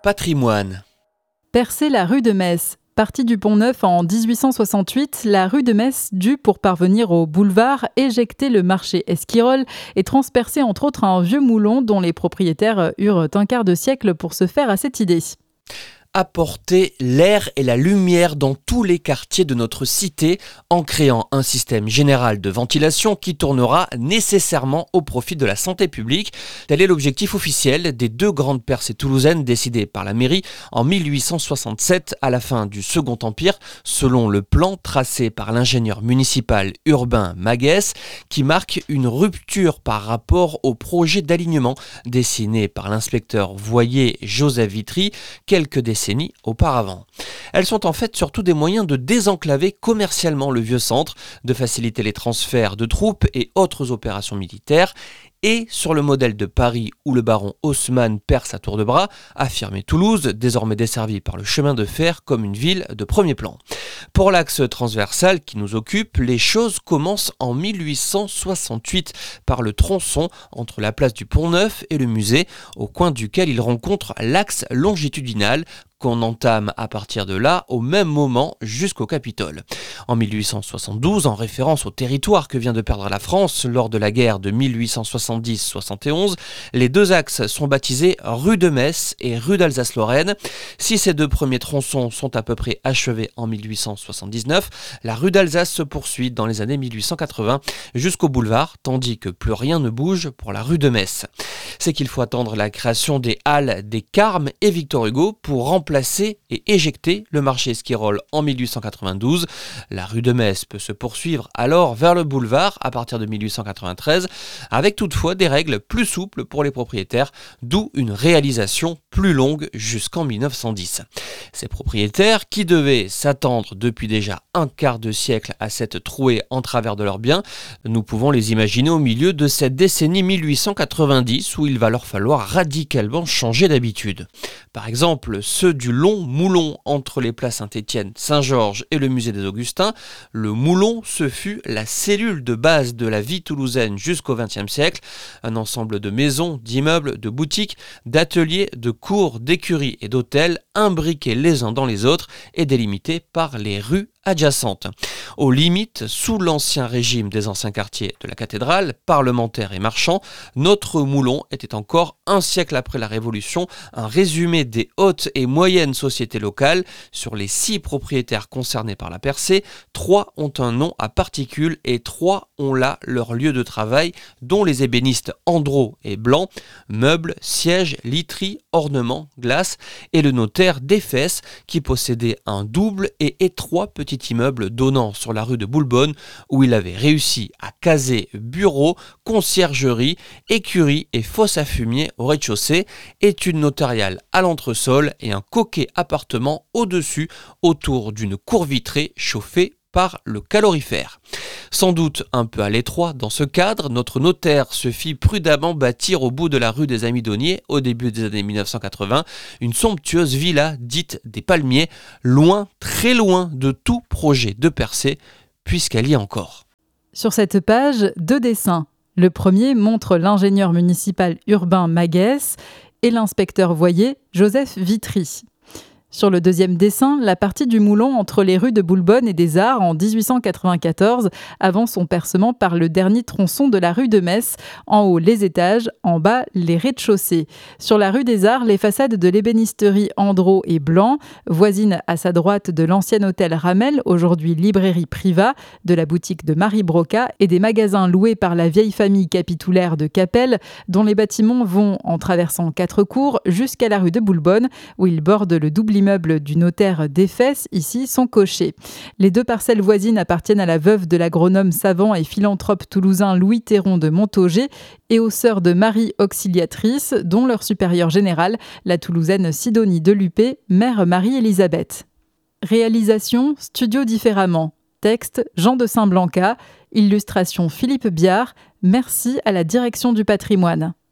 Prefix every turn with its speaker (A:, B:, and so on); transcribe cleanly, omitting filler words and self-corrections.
A: Patrimoine.
B: Percer la rue de Metz. Partie du Pont-Neuf en 1868, la rue de Metz dut, pour parvenir au boulevard, éjecter le marché Esquirol et transpercer entre autres un vieux moulon dont les propriétaires eurent un quart de siècle pour se faire à cette idée.
A: Apporter l'air et la lumière dans tous les quartiers de notre cité en créant un système général de ventilation qui tournera nécessairement au profit de la santé publique. Tel est l'objectif officiel des deux grandes percées toulousaines décidées par la mairie en 1867 à la fin du Second Empire, selon le plan tracé par l'ingénieur municipal Urbain Maguès, qui marque une rupture par rapport au projet d'alignement dessiné par l'inspecteur voyer Joseph Vitry quelques décennies auparavant. Elles sont en fait surtout des moyens de désenclaver commercialement le vieux centre, de faciliter les transferts de troupes et autres opérations militaires, et sur le modèle de Paris où le baron Haussmann perce à tour de bras, affirmait Toulouse, désormais desservie par le chemin de fer comme une ville de premier plan. Pour l'axe transversal qui nous occupe, les choses commencent en 1868 par le tronçon entre la place du Pont-Neuf et le musée, au coin duquel il rencontre l'axe longitudinal qu'on entame à partir de là au même moment jusqu'au Capitole. En 1872, en référence au territoire que vient de perdre la France lors de la guerre de 1870-71, les deux axes sont baptisés rue de Metz et rue d'Alsace-Lorraine. Si ces deux premiers tronçons sont à peu près achevés en 1879, la rue d'Alsace se poursuit dans les années 1880 jusqu'au boulevard, tandis que plus rien ne bouge pour la rue de Metz. C'est qu'il faut attendre la création des halles des Carmes et Victor Hugo pour remplacer et éjecter le marché Esquirol en 1892. La rue de Metz peut se poursuivre alors vers le boulevard à partir de 1893, avec toutefois des règles plus souples pour les propriétaires, d'où une réalisation plus longue jusqu'en 1910. Ces propriétaires, qui devaient s'attendre depuis déjà un quart de siècle à cette trouée en travers de leurs biens, nous pouvons les imaginer au milieu de cette décennie 1890 où il va leur falloir radicalement changer d'habitude. Par exemple, ceux du long moulon entre les places Saint-Étienne, Saint-Georges et le musée des Augustins. Le moulon, ce fut la cellule de base de la vie toulousaine jusqu'au XXe siècle, un ensemble de maisons, d'immeubles, de boutiques, d'ateliers, de cours, d'écuries et d'hôtels, imbriqués les uns dans les autres et délimités par les rues adjacentes. Aux limites, sous l'ancien régime des anciens quartiers de la cathédrale, parlementaires et marchands, notre moulon était encore, un siècle après la Révolution, un résumé des hautes et moyennes sociétés locales. Sur les 6 propriétaires concernés par la percée, 3 ont un nom à particules et 3 ont là leur lieu de travail, dont les ébénistes Andro et Blanc, meubles, sièges, literies, ornements, glaces, et le notaire Desfesses qui possédait un double et étroit petit immeuble donnant sur la rue de Boulbonne où il avait réussi à caser bureaux, conciergerie, écurie et fosse à fumier au rez-de-chaussée, étude notariale à l'entresol et un coquet appartement au-dessus autour d'une cour vitrée chauffée par le calorifère. Sans doute un peu à l'étroit dans ce cadre, notre notaire se fit prudemment bâtir au bout de la rue des Amis-Donniers, au début des années 1980, une somptueuse villa dite des Palmiers, loin, très loin de tout projet de percée, puisqu'elle y est encore.
B: Sur cette page, 2 dessins. Le premier montre l'ingénieur municipal Urbain Maguès et l'inspecteur voyer Joseph Vitry. Sur le deuxième dessin, la partie du moulon entre les rues de Boulbonne et des Arts en 1894, avant son percement par le dernier tronçon de la rue de Metz, en haut les étages, en bas les rez-de-chaussée. Sur la rue des Arts, les façades de l'ébénisterie Andro et Blanc, voisines à sa droite de l'ancien hôtel Ramel, aujourd'hui librairie Priva, de la boutique de Marie Broca et des magasins loués par la vieille famille capitulaire de Capelle, dont les bâtiments vont, en traversant 4 cours, jusqu'à la rue de Boulbonne, où ils bordent le double immeubles du notaire Desfesses, ici, sont cochés. Les 2 parcelles voisines appartiennent à la veuve de l'agronome savant et philanthrope toulousain Louis Théron de Montaugé et aux sœurs de Marie Auxiliatrice, dont leur supérieure générale, la toulousaine Sidonie Delupé, mère Marie-Élisabeth. Réalisation, Studio Différemment. Texte, Jean de Saint-Blanca. Illustration, Philippe Biard. Merci à la direction du patrimoine.